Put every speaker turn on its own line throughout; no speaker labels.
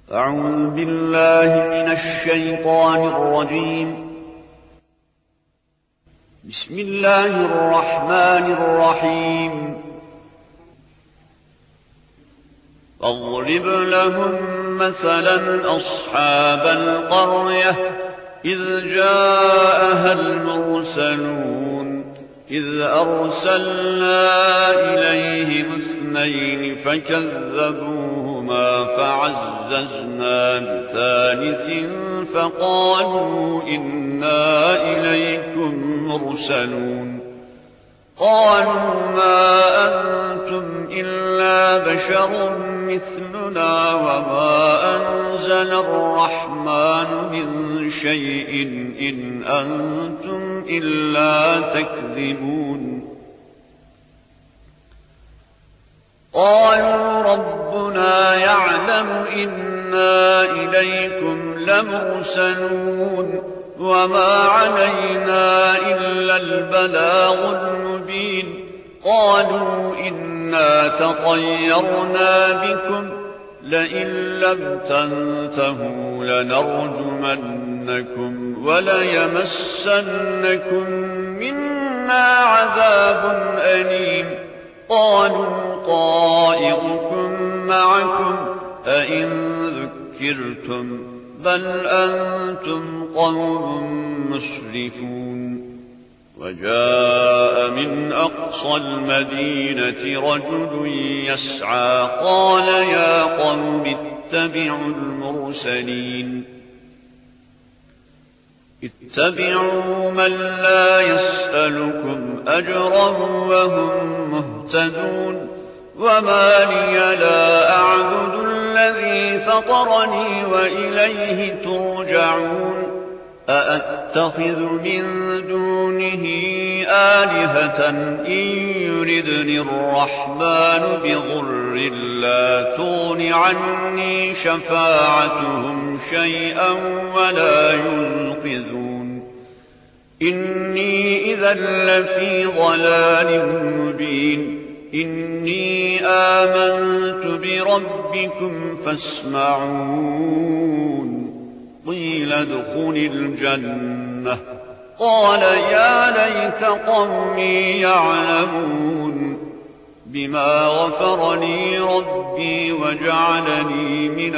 أعوذ بالله من الشيطان الرجيم. بسم الله الرحمن الرحيم. واضرب لهم مثلا أصحاب القرية إذ جاءها المرسلون إذ أرسلنا إليهم اثنين فكذبوهما فعززنا بثالث فقالوا إنا إليكم مرسلون. قالوا ما أنتم إلا بشر مثلنا وما أنزل الرحمن من شيء إن أنتم إلا تكذبون. قالوا ربنا يعلم إنا إليكم لمرسلون وما علينا إلا البلاغ المبين. قالوا إنا تطيرنا بكم لئن لم تنتهوا لنرجمنكم وليمسنكم منا عذاب أليم. قالوا طائركم معكم أئن ذكرتم بل أنتم قوم مسرفون. وجاء من أقصى المدينة رجل يسعى قال يا قوم اتبعوا المرسلين. اتبعوا من لا يسألكم أجرا وهم مهتدون. وما لي لا أعبد الذي فطرني وإليه ترجعون. أأتخذ من دونه آلهة إن يردني الرحمن بضر لا تغن عني شفاعتهم شيئا ولا ينقذون. إني إذا لفي ضلال مبين. إني آمنت بربكم فاسمعون. قيل ادخل الجنة. قال يا ليت قومي يعلمون بما غفرني ربي وجعلني من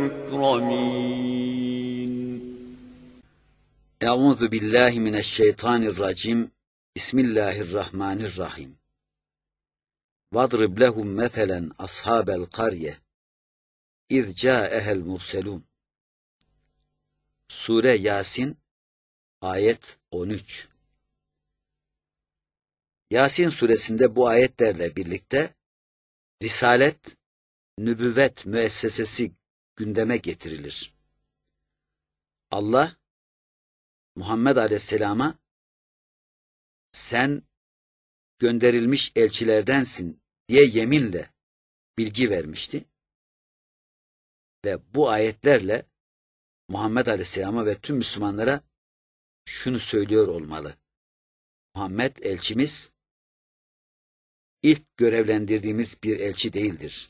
المكرمين.
Euzu billahi mineşşeytanirracim. Bismillahirrahmanirrahim. Vadrib lehum meselen ashabel karye iz ca'ehel murselun. Sure Yasin ayet 13. Yasin suresinde bu ayetlerle birlikte risalet, nübüvvet müessesesi gündeme getirilir. Allah Muhammed Aleyhisselam'a sen gönderilmiş elçilerdensin diye yeminle bilgi vermişti. Ve bu ayetlerle Muhammed Aleyhisselam'a ve tüm Müslümanlara şunu söylüyor olmalı. Muhammed elçimiz, ilk görevlendirdiğimiz bir elçi değildir.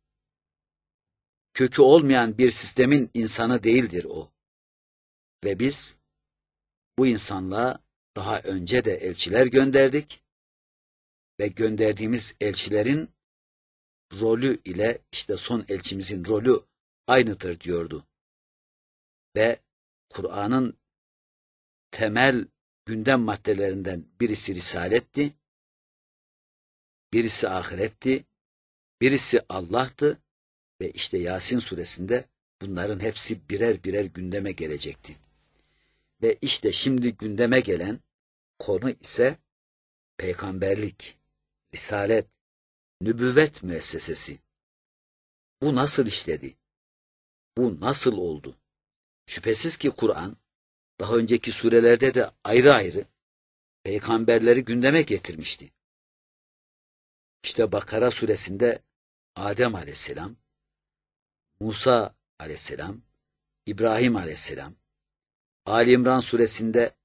Kökü olmayan bir sistemin insanı değildir o. Ve biz bu insanlığa daha önce de elçiler gönderdik ve gönderdiğimiz elçilerin rolü ile işte son elçimizin rolü aynıdır diyordu. Ve Kur'an'ın temel gündem maddelerinden birisi risaletti, birisi ahiretti, birisi Allah'tı ve işte Yasin suresinde bunların hepsi birer birer gündeme gelecekti. Ve işte şimdi gündeme gelen konu ise peygamberlik, risalet, nübüvvet müessesesi. Bu nasıl işledi? Bu nasıl oldu? Şüphesiz ki Kur'an daha önceki surelerde de ayrı ayrı peygamberleri gündeme getirmişti. İşte Bakara suresinde Adem aleyhisselam, Musa aleyhisselam, İbrahim aleyhisselam, Ali İmran suresinde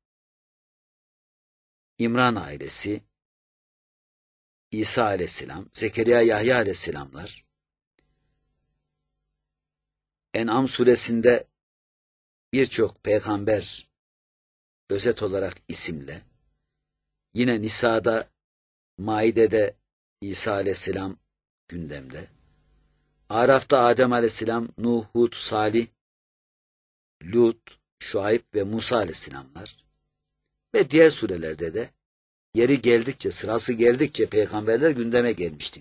İmran ailesi, İsa aleyhisselam, Zekeriya, Yahya aleyhisselamlar, En'am suresinde birçok peygamber özet olarak isimle, yine Nisa'da, Maide'de İsa aleyhisselam gündemde, Araf'ta Adem aleyhisselam, Nuh, Hud, Salih, Lut, Şuayb ve Musa aleyhisselamlar ve diğer surelerde de yeri geldikçe, sırası geldikçe peygamberler gündeme gelmişti.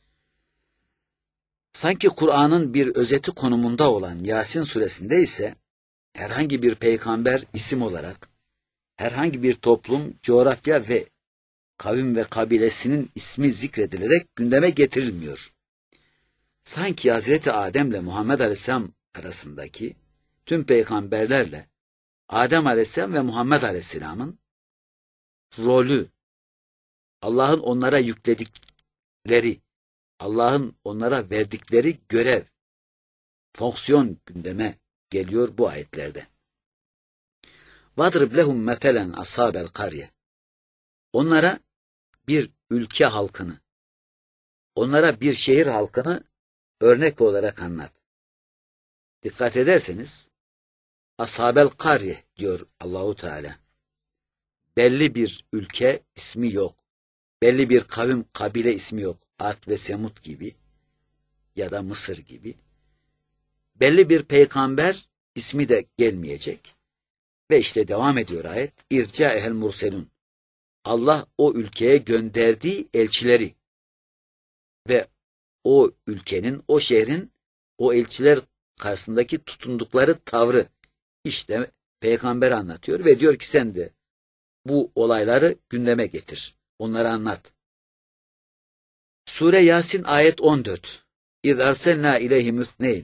Sanki Kur'an'ın bir özeti konumunda olan Yasin suresinde ise herhangi bir peygamber isim olarak herhangi bir toplum, coğrafya ve kavim ve kabilesinin ismi zikredilerek gündeme getirilmiyor. Sanki Hazreti Adem'le Muhammed Aleyhisselam arasındaki tüm peygamberlerle Adem Aleyhisselam ve Muhammed Aleyhisselam'ın rolü, Allah'ın onlara yükledikleri, Allah'ın onlara verdikleri görev, fonksiyon gündeme geliyor bu ayetlerde. وَاضْرِبْ لَهُمْ مَثَلًا أَصْحَابَ الْقَرْيَةِ Onlara bir ülke halkını, onlara bir şehir halkını örnek olarak anlat. Dikkat ederseniz, Ashab-el Karye diyor Allahu Teala. Belli bir ülke ismi yok. Belli bir kavim, kabile ismi yok. Ad ve Semud gibi ya da Mısır gibi. Belli bir peygamber ismi de gelmeyecek. Ve işte devam ediyor ayet. İrca ehel murselun. Allah o ülkeye gönderdiği elçileri ve o ülkenin, o şehrin, o elçiler karşısındaki tutundukları tavrı işte peygamber anlatıyor ve diyor ki sen de bu olayları gündeme getir. Onları anlat. Sure Yasin ayet 14. İz arselna ileyhim üsneyn.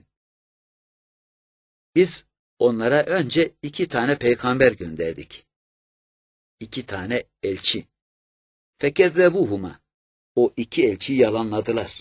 Biz onlara önce 2 tane peygamber gönderdik. 2 tane elçi. Fekezzebuhuma. O 2 elçiyi yalanladılar.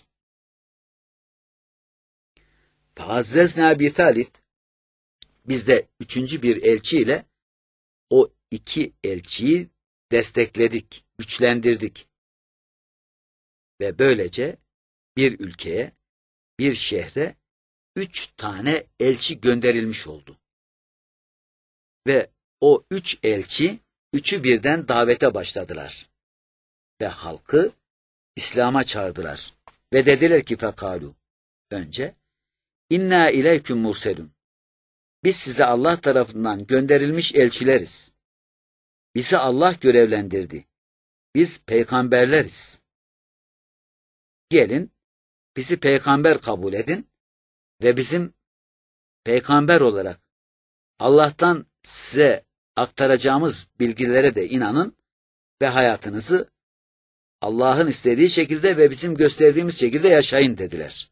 Feazzezna bi thalith. Biz de 3. bir elçiyle o 2 elçiyi destekledik, güçlendirdik. Ve böylece bir ülkeye, bir şehre 3 tane elçi gönderilmiş oldu. Ve o 3 elçi, 3'ü birden davete başladılar. Ve halkı İslam'a çağırdılar. Ve dediler ki fekalu, önce, İnna ileyküm murselun. Biz size Allah tarafından gönderilmiş elçileriz. Bizi Allah görevlendirdi. Biz peygamberleriz. Gelin, bizi peygamber kabul edin ve bizim peygamber olarak Allah'tan size aktaracağımız bilgilere de inanın ve hayatınızı Allah'ın istediği şekilde ve bizim gösterdiğimiz şekilde yaşayın dediler.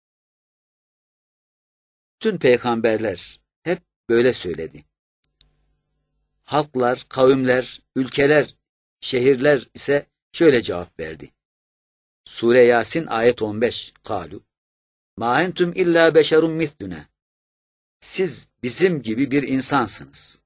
Tüm peygamberler hep böyle söyledi. Halklar, kavimler, ülkeler, şehirler ise şöyle cevap verdi. Sure Yasin ayet 15. Kalu ma entum illa beşerun misluna. Siz bizim gibi bir insansınız.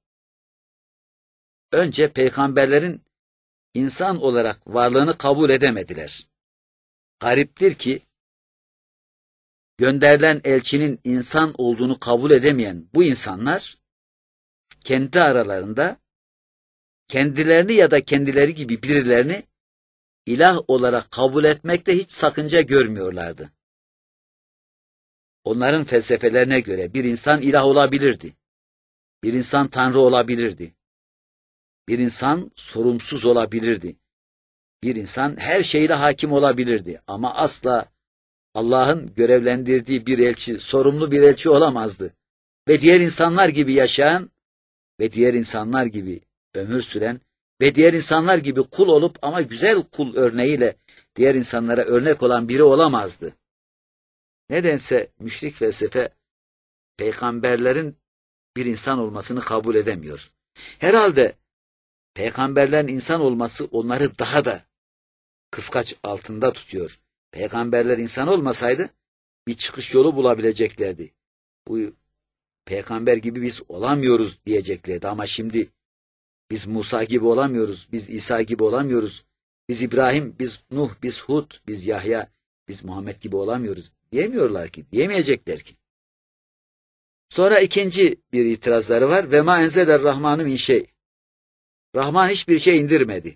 Önce peygamberlerin insan olarak varlığını kabul edemediler. Gariptir ki gönderilen elçinin insan olduğunu kabul edemeyen bu insanlar kendi aralarında kendilerini ya da kendileri gibi birilerini ilah olarak kabul etmekte hiç sakınca görmüyorlardı. Onların felsefelerine göre bir insan ilah olabilirdi. Bir insan tanrı olabilirdi. Bir insan sorumsuz olabilirdi. Bir insan her şeyle hakim olabilirdi. Ama asla Allah'ın görevlendirdiği bir elçi, sorumlu bir elçi olamazdı. Ve diğer insanlar gibi yaşayan ve diğer insanlar gibi ömür süren ve diğer insanlar gibi kul olup ama güzel kul örneğiyle diğer insanlara örnek olan biri olamazdı. Nedense müşrik felsefe peygamberlerin bir insan olmasını kabul edemiyor. Herhalde peygamberlerin insan olması onları daha da kıskaç altında tutuyor. Peygamberler insan olmasaydı bir çıkış yolu bulabileceklerdi. Bu peygamber gibi biz olamıyoruz diyeceklerdi ama şimdi biz Musa gibi olamıyoruz, biz İsa gibi olamıyoruz, biz İbrahim, biz Nuh, biz Hud, biz Yahya, biz Muhammed gibi olamıyoruz diyemiyorlar ki, diyemeyecekler ki. Sonra ikinci bir itirazları var. Ve ma enzeler rahmanu min şey. Rahman hiçbir şey indirmedi.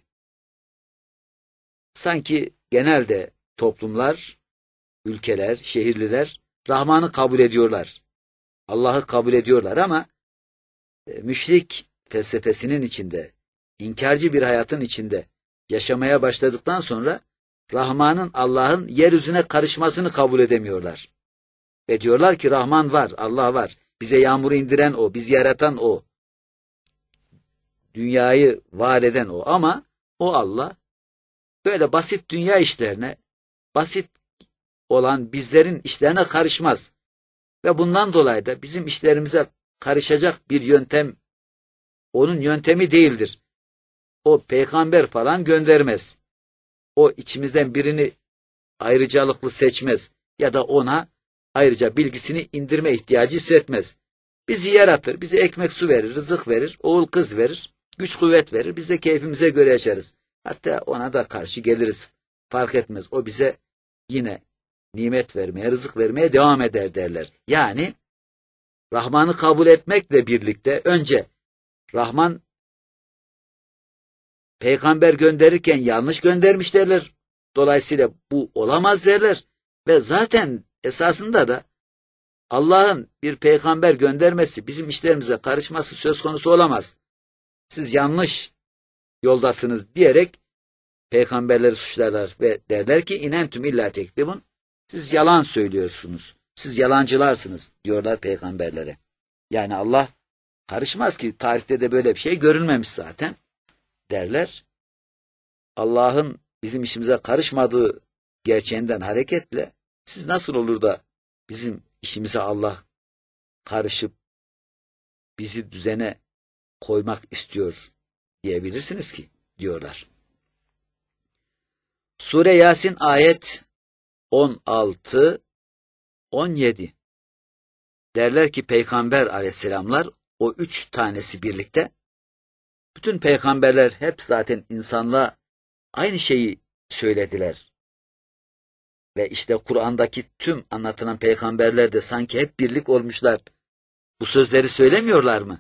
Sanki genelde toplumlar, ülkeler, şehirliler Rahman'ı kabul ediyorlar. Allah'ı kabul ediyorlar ama müşrik felsefesinin içinde, inkarcı bir hayatın içinde yaşamaya başladıktan sonra Rahman'ın Allah'ın yeryüzüne karışmasını kabul edemiyorlar. Ve diyorlar ki Rahman var, Allah var. Bize yağmuru indiren O, bizi yaratan O. Dünyayı var eden O ama o Allah böyle basit dünya işlerine, basit olan bizlerin işlerine karışmaz. Ve bundan dolayı da bizim işlerimize karışacak bir yöntem, onun yöntemi değildir. O peygamber falan göndermez. O içimizden birini ayrıcalıklı seçmez ya da ona ayrıca bilgisini indirme ihtiyacı hissetmez. Bizi yaratır, bize ekmek su verir, rızık verir, oğul kız verir, güç kuvvet verir, biz de keyfimize göre yaşarız. Hatta ona da karşı geliriz, fark etmez. O bize yine nimet vermeye, rızık vermeye devam eder derler. Yani Rahman'ı kabul etmekle birlikte önce Rahman peygamber gönderirken yanlış göndermiş derler. Dolayısıyla bu olamaz derler. Ve zaten esasında da Allah'ın bir peygamber göndermesi, bizim işlerimize karışması söz konusu olamaz. Siz yanlış yoldasınız diyerek peygamberleri suçlarlar ve derler ki inentüm illa tekdibun. Siz yalan söylüyorsunuz. Siz yalancılarsınız diyorlar peygamberlere. Yani Allah karışmaz ki, tarihte de böyle bir şey görülmemiş zaten derler. Allah'ın bizim işimize karışmadığı gerçeğinden hareketle siz nasıl olur da bizim işimize Allah karışıp bizi düzene koymak istiyor diyebilirsiniz ki diyorlar. Sure Yasin ayet 16-17 derler ki peygamber aleyhisselamlar o 3 tanesi birlikte, bütün peygamberler hep zaten insanlığa aynı şeyi söylediler. Ve işte Kur'an'daki tüm anlatılan peygamberler de sanki hep birlik olmuşlar. Bu sözleri söylemiyorlar mı?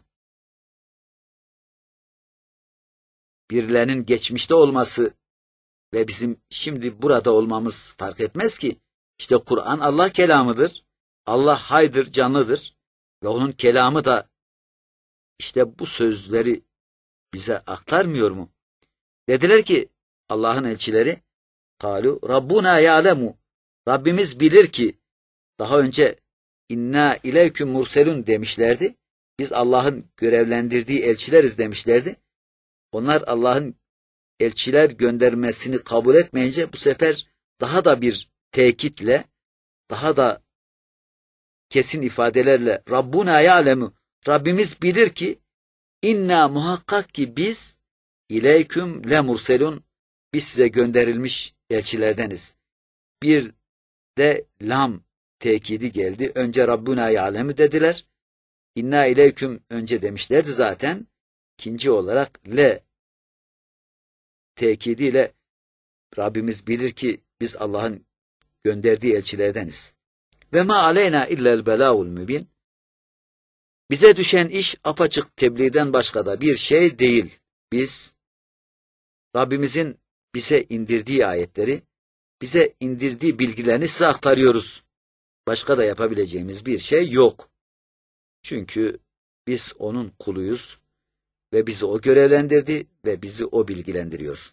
Birilerinin geçmişte olması ve bizim şimdi burada olmamız fark etmez ki. İşte Kur'an Allah kelamıdır. Allah haydır, canlıdır. Ve onun kelamı da işte bu sözleri bize aktarmıyor mu? Dediler ki Allah'ın elçileri, kalu Rabbuna ya'lemu, Rabbimiz bilir ki, daha önce inna ileyküm murselun demişlerdi. Biz Allah'ın görevlendirdiği elçileriz demişlerdi. Onlar Allah'ın elçiler göndermesini kabul etmeyince bu sefer daha da bir tekitle, daha da kesin ifadelerle Rabbuna ya'lemu, Rabbimiz bilir ki inna muhakkak ki biz ileyküm le murselun, biz size gönderilmiş elçilerdeniz. Bir de lam tekidi geldi. Önce Rabbuna ya'lemu dediler. İnna ileyküm önce demişlerdi zaten. İkinci olarak le tekidiyle Rabbimiz bilir ki biz Allah'ın gönderdiği elçilerdeniz. Ve ma aleyna illel belâul mübin. Bize düşen iş apaçık tebliğden başka da bir şey değil. Biz Rabbimizin bize indirdiği ayetleri, bize indirdiği bilgilerini size aktarıyoruz. Başka da yapabileceğimiz bir şey yok. Çünkü biz onun kuluyuz ve bizi o görevlendirdi ve bizi o bilgilendiriyor.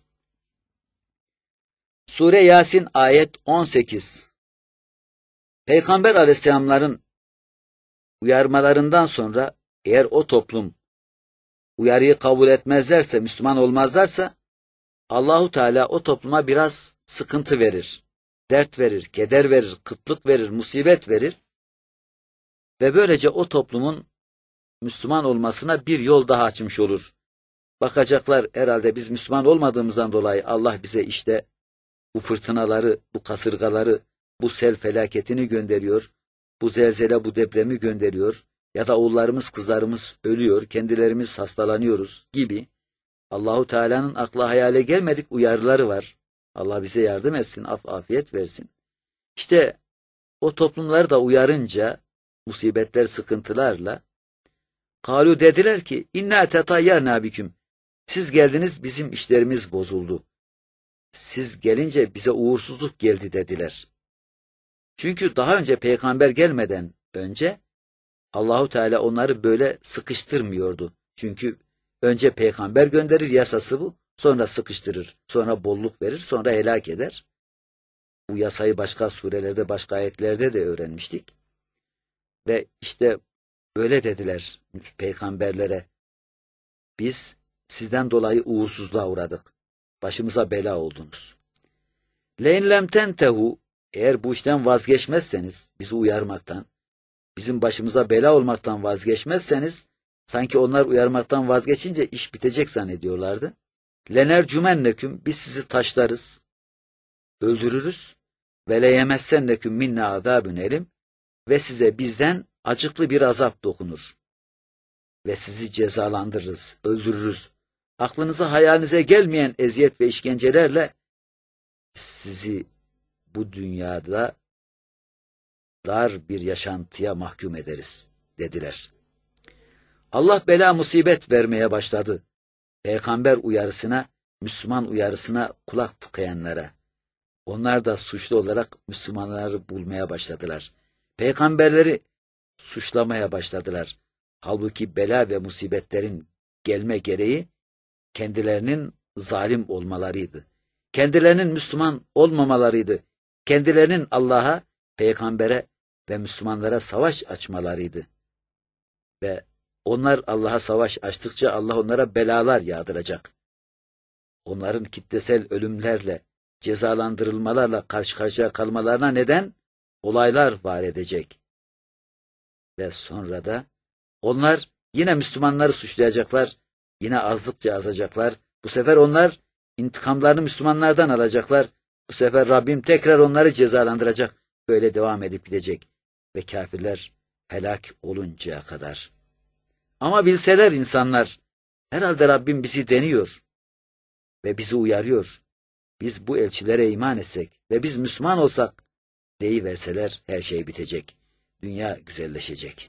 Sure Yasin ayet 18. Peygamber aleyhisselamların uyarmalarından sonra eğer o toplum uyarıyı kabul etmezlerse, Müslüman olmazlarsa Allahu Teala o topluma biraz sıkıntı verir, dert verir, keder verir, kıtlık verir, musibet verir ve böylece o toplumun Müslüman olmasına bir yol daha açmış olur. Bakacaklar herhalde biz Müslüman olmadığımızdan dolayı Allah bize işte bu fırtınaları, bu kasırgaları, bu sel felaketini gönderiyor, bu zelzele, bu depremi gönderiyor ya da oğullarımız, kızlarımız ölüyor, kendilerimiz hastalanıyoruz gibi Allahu Teala'nın akla hayale gelmedik uyarıları var. Allah bize yardım etsin, afiyet versin. İşte o toplumları da uyarınca musibetler, sıkıntılarla kalu dediler ki inna tetayyarna biküm. Siz geldiniz, bizim işlerimiz bozuldu. Siz gelince bize uğursuzluk geldi dediler. Çünkü daha önce peygamber gelmeden önce Allahu Teala onları böyle sıkıştırmıyordu. Çünkü önce peygamber gönderir, yasası bu. Sonra sıkıştırır, sonra bolluk verir, sonra helak eder. Bu yasayı başka surelerde, başka ayetlerde de öğrenmiştik. Ve işte böyle dediler peygamberlere. Biz sizden dolayı uğursuzluğa uğradık. Başımıza bela oldunuz. Leyn lem tentehu, eğer bu işten vazgeçmezseniz, bizi uyarmaktan, bizim başımıza bela olmaktan vazgeçmezseniz, sanki onlar uyarmaktan vazgeçince iş bitecek zannediyorlardı. Lenercümenneküm, biz sizi taşlarız, öldürürüz. Ve leyemessenneküm minna azâbün elim, ve size bizden acıklı bir azap dokunur. Ve sizi cezalandırırız, öldürürüz. Aklınıza hayalinize gelmeyen eziyet ve işkencelerle sizi bu dünyada dar bir yaşantıya mahkum ederiz dediler. Allah bela musibet vermeye başladı. Peygamber uyarısına, Müslüman uyarısına kulak tıkayanlara. Onlar da suçlu olarak Müslümanları bulmaya başladılar. Peygamberleri suçlamaya başladılar. Halbuki bela ve musibetlerin gelme gereği kendilerinin zalim olmalarıydı. Kendilerinin Müslüman olmamalarıydı. Kendilerinin Allah'a, peygambere ve Müslümanlara savaş açmalarıydı. Ve onlar Allah'a savaş açtıkça Allah onlara belalar yağdıracak. Onların kitlesel ölümlerle, cezalandırılmalarla karşı karşıya kalmalarına neden olaylar var edecek. Ve sonra da onlar yine Müslümanları suçlayacaklar, yine azdıkça azacaklar. Bu sefer onlar intikamlarını Müslümanlardan alacaklar. Bu sefer Rabbim tekrar onları cezalandıracak. Böyle devam edip gidecek. Ve kafirler helak oluncaya kadar. Ama bilseler insanlar, herhalde Rabbim bizi deniyor ve bizi uyarıyor. Biz bu elçilere iman etsek ve biz Müslüman olsak, deyiverseler her şey bitecek. Dünya güzelleşecek.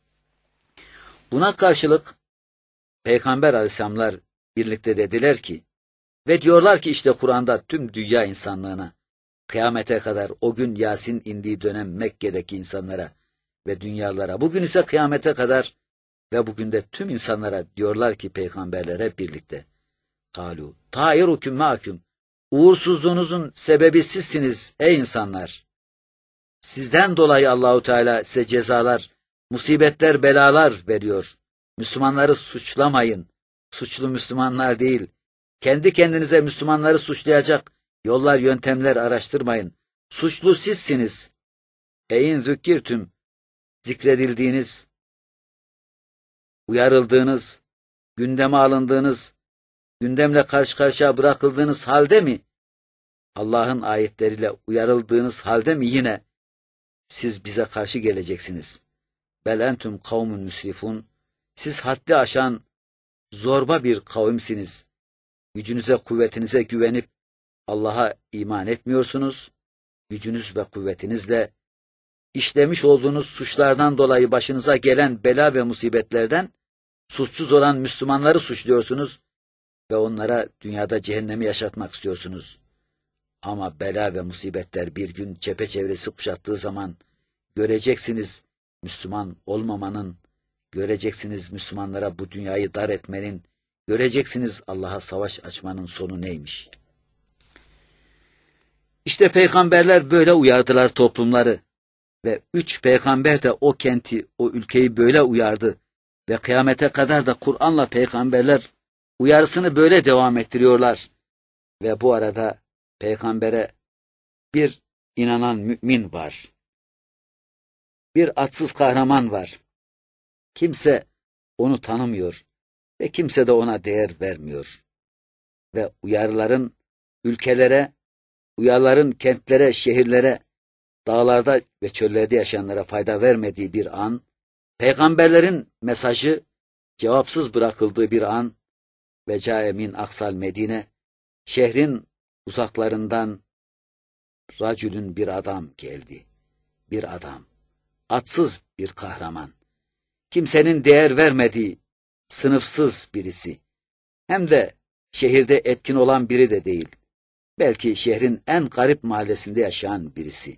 Buna karşılık Peygamber Aleyhisselamlar birlikte dediler ki ve diyorlar ki işte Kur'an'da tüm dünya insanlığına, kıyamete kadar o gün Yasin indiği dönem Mekke'deki insanlara ve dünyalara, bugün ise kıyamete kadar ve bugün de tüm insanlara diyorlar ki peygamberlere birlikte. Kalu, tairukum ma'akum. Uğursuzluğunuzun sebebi sizsiniz ey insanlar. Sizden dolayı Allahu Teala size cezalar, musibetler, belalar veriyor. Müslümanları suçlamayın. Suçlu Müslümanlar değil. Kendi kendinize Müslümanları suçlayacak yollar, yöntemler araştırmayın. Suçlu sizsiniz. Eyin zükirtüm, zikredildiğiniz, uyarıldığınız, gündeme alındığınız, gündemle karşı karşıya bırakıldığınız halde mi? Allah'ın ayetleriyle uyarıldığınız halde mi yine siz bize karşı geleceksiniz? Bel entüm kavmun müsrifun. Siz haddi aşan zorba bir kavimsiniz. Gücünüze, kuvvetinize güvenip Allah'a iman etmiyorsunuz. Gücünüz ve kuvvetinizle işlemiş olduğunuz suçlardan dolayı başınıza gelen bela ve musibetlerden suçsuz olan Müslümanları suçluyorsunuz ve onlara dünyada cehennemi yaşatmak istiyorsunuz. Ama bela ve musibetler bir gün çepeçevresi kuşattığı zaman göreceksiniz Müslüman olmamanın, göreceksiniz Müslümanlara bu dünyayı dar etmenin, göreceksiniz Allah'a savaş açmanın sonu neymiş. İşte peygamberler böyle uyardılar toplumları ve 3 peygamber de o kenti, o ülkeyi böyle uyardı ve kıyamete kadar da Kur'an'la peygamberler uyarısını böyle devam ettiriyorlar. Ve bu arada peygambere bir inanan mümin var. Bir atsız kahraman var. Kimse onu tanımıyor ve kimse de ona değer vermiyor. Ve uyarıların ülkelere, uyarıların kentlere, şehirlere, dağlarda ve çöllerde yaşayanlara fayda vermediği bir an, peygamberlerin mesajı cevapsız bırakıldığı bir an ve câe min aksal Medine, şehrin uzaklarından racülün bir adam geldi. Bir adam. adsız bir kahraman. Kimsenin değer vermediği, sınıfsız birisi. Hem de şehirde etkin olan biri de değil. Belki şehrin en garip mahallesinde yaşayan birisi.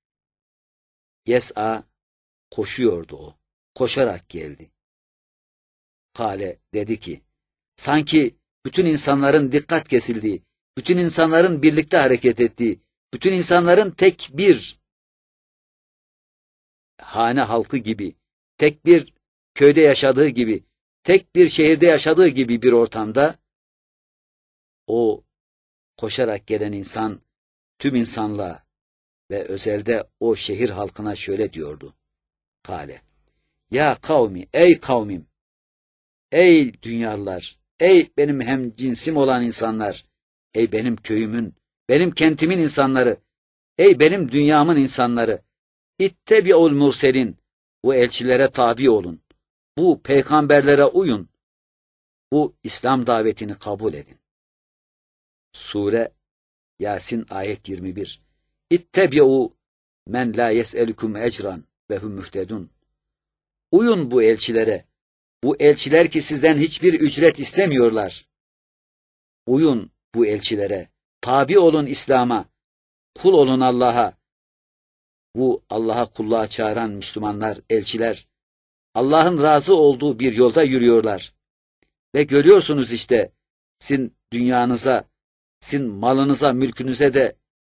Yes'a koşuyordu o. Koşarak geldi. Kale dedi ki, sanki bütün insanların dikkat kesildiği, bütün insanların birlikte hareket ettiği, bütün insanların tek bir hane halkı gibi, tek bir köyde yaşadığı gibi, tek bir şehirde yaşadığı gibi bir ortamda, o koşarak gelen insan tüm insanlığa ve özelde o şehir halkına şöyle diyordu. Kale, ya kavmi, ey kavmim, ey dünyalılar, ey benim hem cinsim olan insanlar, ey benim köyümün, benim kentimin insanları, ey benim dünyamın insanları, İttebi'ul murselin, bu elçilere tabi olun, bu peygamberlere uyun, bu İslam davetini kabul edin. Sure Yasin ayet 21. İttebi'u men la yes'elukum ecran ve hum muhtedun. Uyun bu elçilere, bu elçiler ki sizden hiçbir ücret istemiyorlar. Uyun bu elçilere, tabi olun İslam'a, kul olun Allah'a. Bu Allah'a kulluğa çağıran Müslümanlar, elçiler, Allah'ın razı olduğu bir yolda yürüyorlar. Ve görüyorsunuz işte, sizin dünyanıza, sizin malınıza, mülkünüze de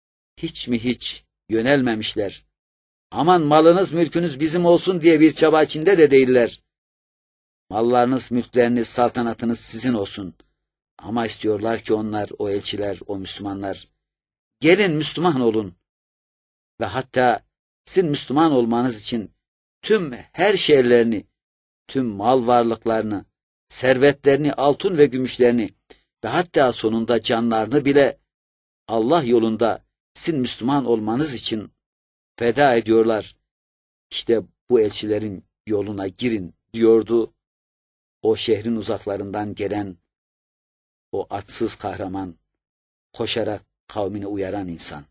hiç yönelmemişler. Aman malınız, mülkünüz bizim olsun diye bir çaba içinde de değiller. Mallarınız, mülkleriniz, saltanatınız sizin olsun. Ama istiyorlar ki onlar, o elçiler, o Müslümanlar, gelin Müslüman olun. Ve hatta sizin Müslüman olmanız için tüm her şeylerini, tüm mal varlıklarını, servetlerini, altın ve gümüşlerini ve hatta sonunda canlarını bile Allah yolunda sizin Müslüman olmanız için feda ediyorlar. İşte bu elçilerin yoluna girin diyordu o şehrin uzaklarından gelen o atsız kahraman, koşarak kavmini uyaran insan.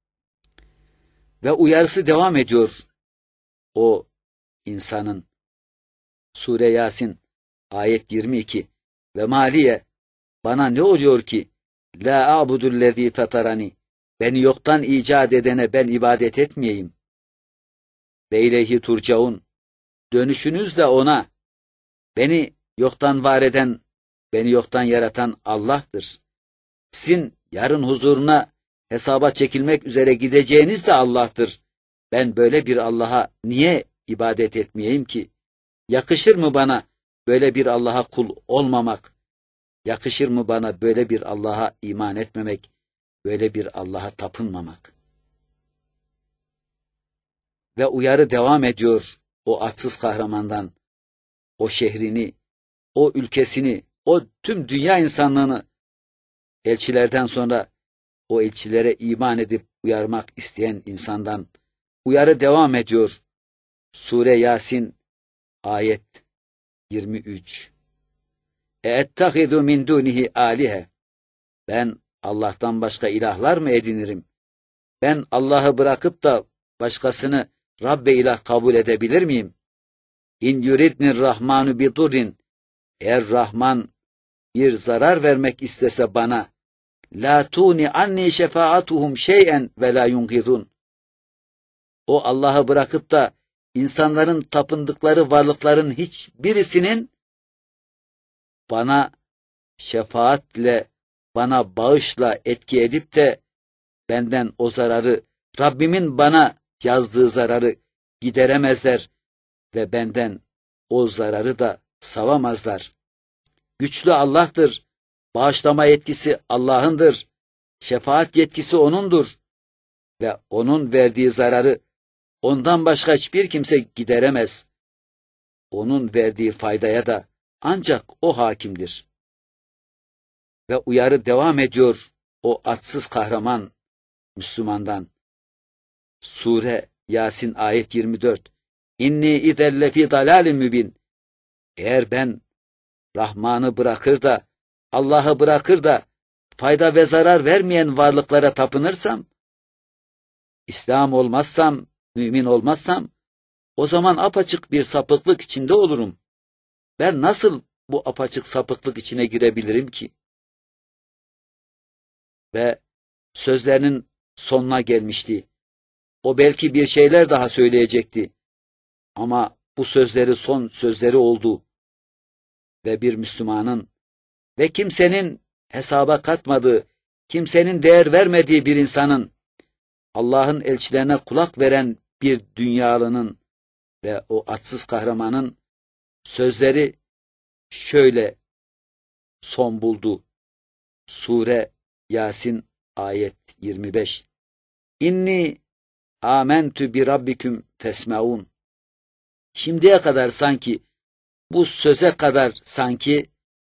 Ve uyarısı devam ediyor o insanın. Sure Yasin ayet 22. Ve maliye, bana ne oluyor ki la a'budullezî fetarani, beni yoktan icat edene ben ibadet etmeyeyim. Ve ileyhi turcaun, dönüşünüz de ona. Beni yoktan var eden, beni yoktan yaratan Allah'tır. Sizin yarın huzuruna hesaba çekilmek üzere gideceğiniz de Allah'tır. Ben böyle bir Allah'a niye ibadet etmeyeyim ki? Yakışır mı bana böyle bir Allah'a kul olmamak? Yakışır mı bana böyle bir Allah'a iman etmemek, böyle bir Allah'a tapınmamak? Ve uyarı devam ediyor o atsız kahramandan, o şehrini, o ülkesini, o tüm dünya insanlığını, elçilerden sonra o elçilere iman edip uyarmak isteyen insandan uyarı devam ediyor. Sure Yasin ayet 23. Ettehidu min dunihi alihe. Ben Allah'tan başka ilahlar mı edinirim? Ben Allah'ı bırakıp da başkasını Rabbe ilah kabul edebilir miyim? İn yuridnir rahmanu bi durrin. Eğer Rahman bir zarar vermek istese bana, la tuni anni şefaatuhum şey'en ve la yunqidun. O Allah'ı bırakıp da insanların tapındıkları varlıkların hiçbirisinin bana şefaatle, bana bağışla etki edip de benden o zararı, Rabbimin bana yazdığı zararı gideremezler ve benden o zararı da savamazlar. Güçlü Allah'tır, bağışlama yetkisi Allah'ındır, şefaat yetkisi O'nundur ve O'nun verdiği zararı ondan başka hiçbir kimse gideremez. O'nun verdiği faydaya da ancak O hakimdir. Ve uyarı devam ediyor o atsız kahraman Müslümandan. Sure Yasin ayet 24. İnni izelle fî dalâlin mübin. Eğer ben Rahman'ı bırakır da, Allah'ı bırakır da fayda ve zarar vermeyen varlıklara tapınırsam, İslam olmazsam, mümin olmazsam, o zaman apaçık bir sapıklık içinde olurum. Ben nasıl bu apaçık sapıklık içine girebilirim ki? Ve sözlerinin sonuna gelmişti. O belki bir şeyler daha söyleyecekti. Ama bu sözleri son sözleri oldu. Ve bir Müslümanın ve kimsenin hesaba katmadığı, kimsenin değer vermediği bir insanın, Allah'ın elçilerine kulak veren bir dünyalının ve o atsız kahramanın sözleri şöyle son buldu. Sure Yasin ayet 25. İnni âmentü bi rabbiküm fesmeûn. Şimdiye kadar sanki, bu söze kadar sanki,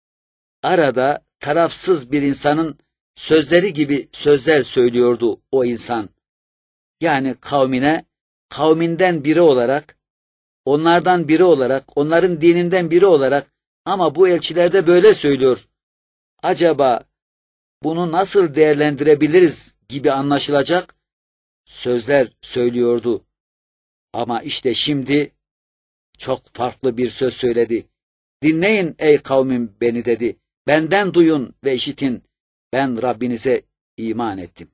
arada tarafsız bir insanın sözleri gibi sözler söylüyordu o insan. Yani kavmine, kavminden biri olarak, onlardan biri olarak, onların dininden biri olarak, ama bu elçiler de böyle söylüyor. Acaba bunu nasıl değerlendirebiliriz gibi anlaşılacak sözler söylüyordu. Ama işte şimdi çok farklı bir söz söyledi. Dinleyin ey kavmim beni dedi. Benden duyun ve işitin. Ben Rabbinize iman ettim.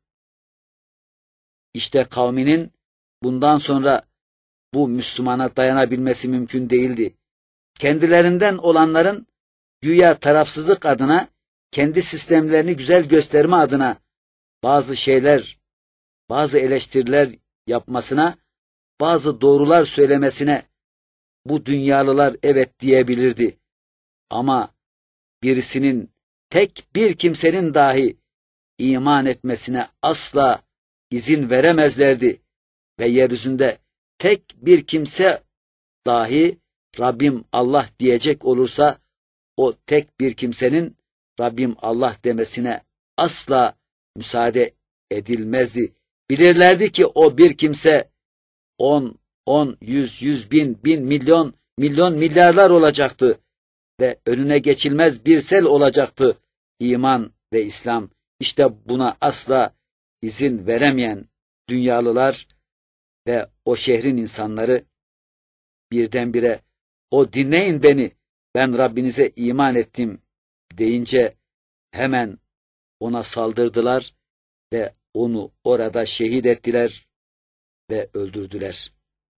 İşte kavminin bundan sonra bu Müslümana dayanabilmesi mümkün değildi. Kendilerinden olanların güya tarafsızlık adına, kendi sistemlerini güzel gösterme adına bazı şeyler, bazı eleştiriler yapmasına, bazı doğrular söylemesine bu dünyalılar evet diyebilirdi. Ama birisinin, tek bir kimsenin dahi iman etmesine asla izin veremezlerdi. Ve yeryüzünde tek bir kimse dahi Rabbim Allah diyecek olursa, o tek bir kimsenin Rabbim Allah demesine asla müsaade edilmezdi. Bilirlerdi ki o bir kimse 10, 100 bin, milyon, milyarlar olacaktı ve önüne geçilmez bir sel olacaktı iman ve İslam. İşte buna asla izin veremeyen dünyalılar ve o şehrin insanları birdenbire o dinleyin beni, ben Rabbinize iman ettim deyince hemen ona saldırdılar ve onu orada şehit ettiler ve öldürdüler.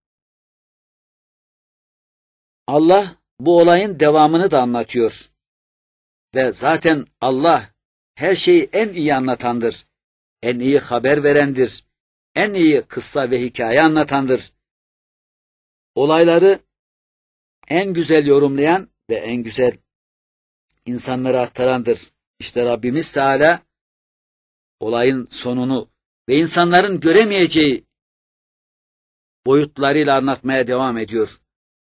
Allah bu olayın devamını da anlatıyor. Ve zaten Allah her şeyi en iyi anlatandır, en iyi haber verendir, en iyi kıssa ve hikaye anlatandır. Olayları en güzel yorumlayan ve en güzel insanlara aktarandır. İşte Rabbimiz Teala olayın sonunu ve insanların göremeyeceği boyutlarıyla anlatmaya devam ediyor.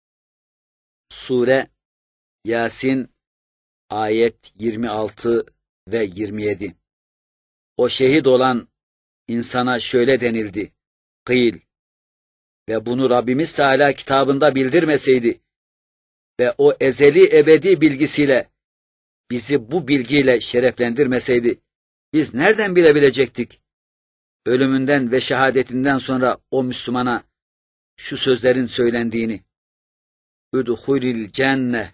Sure Yasin ayet 26 ve 27. O şehit olan insana şöyle denildi. Kıyıl. Ve bunu Rabbimiz Teala kitabında bildirmeseydi ve o ezeli ebedi bilgisiyle bizi bu bilgiyle şereflendirmeseydi, biz nereden bilebilecektik? Ölümünden ve şehadetinden sonra o Müslümana şu sözlerin söylendiğini. Udhulil cenne.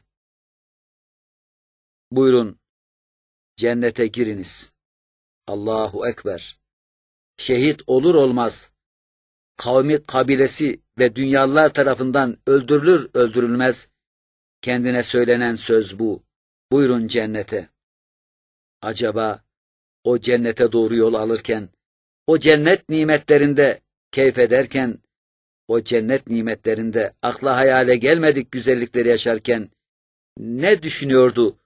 Buyurun, cennete giriniz. Allahu Ekber. Şehit olur olmaz, kavmi, kabilesi ve dünyalılar tarafından öldürülür öldürülmez, kendine söylenen söz bu. Buyurun cennete. Acaba o cennete doğru yol alırken, o cennet nimetlerinde keyif ederken, o cennet nimetlerinde akla hayale gelmedik güzellikleri yaşarken ne düşünüyordu,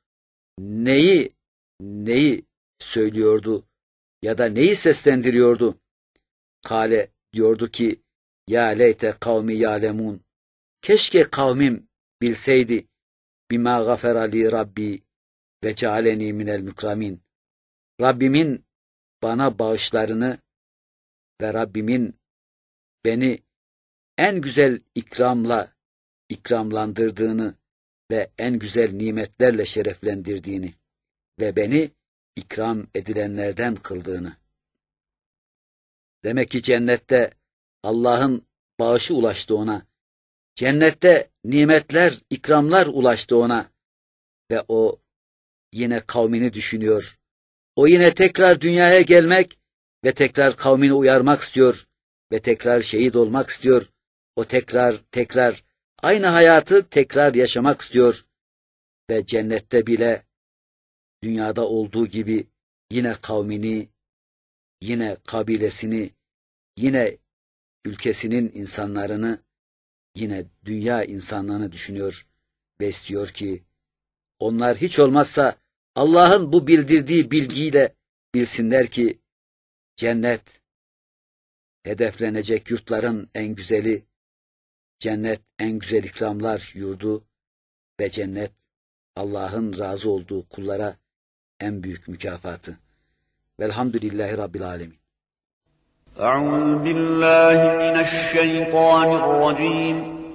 neyi söylüyordu ya da neyi seslendiriyordu? Kale diyordu ki, ya leyte kavmi ya'lemun. Keşke kavmim bilseydi, bima gafera li rabbi ve cealeni minel mukramin. Rabbimin bana bağışlarını ve Rabbimin beni en güzel ikramla ikramlandırdığını ve en güzel nimetlerle şereflendirdiğini ve beni ikram edilenlerden kıldığını. Demek ki cennette Allah'ın bağışı ulaştı ona Cennette nimetler, ikramlar ulaştı ona ve o yine kavmini düşünüyor. O yine tekrar dünyaya gelmek ve tekrar kavmini uyarmak istiyor ve tekrar şehit olmak istiyor. O tekrar aynı hayatı tekrar yaşamak istiyor ve cennette bile dünyada olduğu gibi yine kavmini, yine kabilesini, yine ülkesinin insanlarını, yine dünya insanlarını düşünüyor ve istiyor ki onlar hiç olmazsa Allah'ın bu bildirdiği bilgiyle bilsinler ki cennet hedeflenecek yurtların en güzeli, cennet en güzel ikramlar yurdu ve cennet Allah'ın razı olduğu kullara en büyük mükafatı. Velhamdülillahi Rabbil Alemin.
أعوذ بالله من الشيطان الرجيم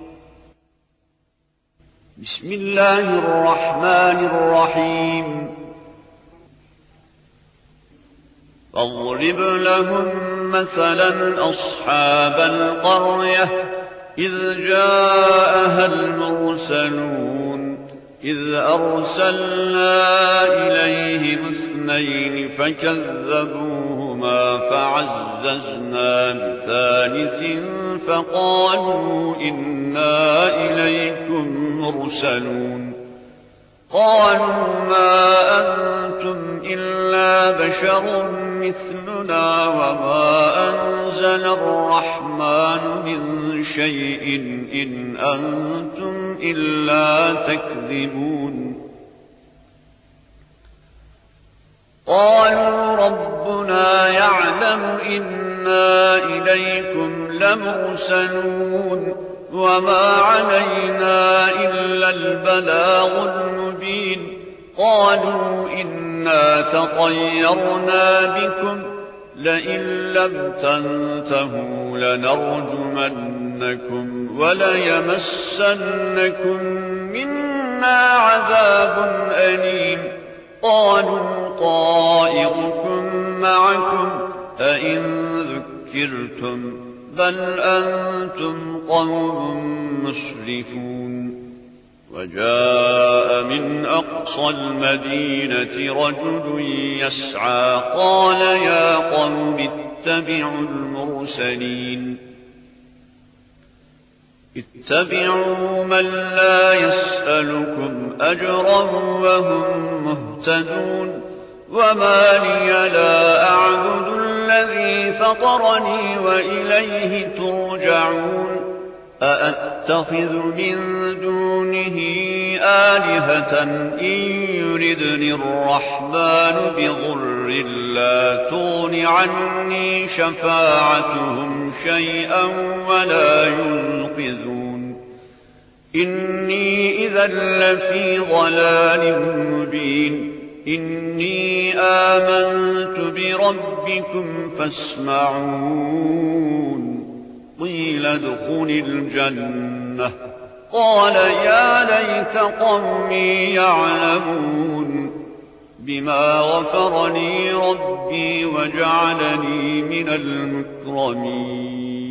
بسم الله الرحمن الرحيم فاضرب لهم مثلا أصحاب القرية إذ جاءها المرسلون إذ أرسلنا إليهم اثنين فكذبوهما فعززنا بثالث فقالوا إنا إليكم مرسلون قالوا ما أنتم إلا بشر مثلنا وما أنزل الرحمن من شيء إن أنتم إلا تكذبون قالوا ربنا يعلم إنا إليكم لمرسلون وما علينا إلا البلاغ المبين قالوا إنا تطيرنا بكم لئن لم تنتهوا لنرجمنكم وليمسنكم منا عذاب أليم قالوا طائركم معكم أئن ذكرتم بل أنتم قوم مسرفون وجاء من أقصى المدينة رجل يسعى قال يا قوم اتبعوا المرسلين اتبعوا من لا يسألكم أجرا وهم مهتدون وما لي لا أعبد الذي فطرني وإليه ترجعون أأتخذ من دونه آلهة إن يردني الرحمن بضر لا تغن عني شفاعتهم شيئا ولا ينقذون إني إذا لفي ضلال مبين إني آمنت بربكم فاسمعون قيل ادخل الجنة قال يا ليت قومي يعلمون بما غفر لي ربي وجعلني من المكرمين